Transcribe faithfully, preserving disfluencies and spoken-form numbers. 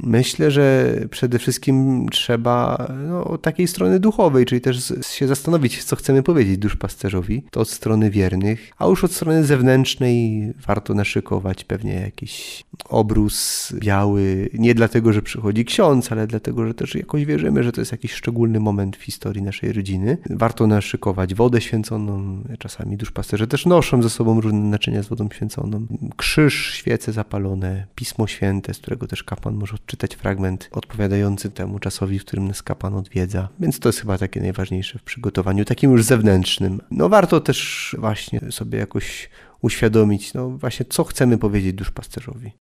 Myślę, że przede wszystkim trzeba no, od takiej strony duchowej, czyli też z, się zastanowić, co chcemy powiedzieć duszpasterzowi. To od strony wiernych, a już od strony zewnętrznej warto naszykować pewnie jakiś obrus biały, nie dlatego, że przychodzi ksiądz, ale dlatego, że też jakoś wierzymy, że to jest jakiś szczególny moment w historii naszej rodziny. Warto naszykować wodę święconą, czasami duszpasterze też noszą ze sobą różne naczynia z wodą święconą. Krzyż, świece zapalone, Pismo Święte, z którego też kapłan może odczytać fragment odpowiadający temu czasowi, w którym nas kapłan odwiedza. Więc to jest chyba takie najważniejsze w przygotowaniu, takim już zewnętrznym. No warto też właśnie sobie jakoś uświadomić, no właśnie co chcemy powiedzieć duszpasterzowi.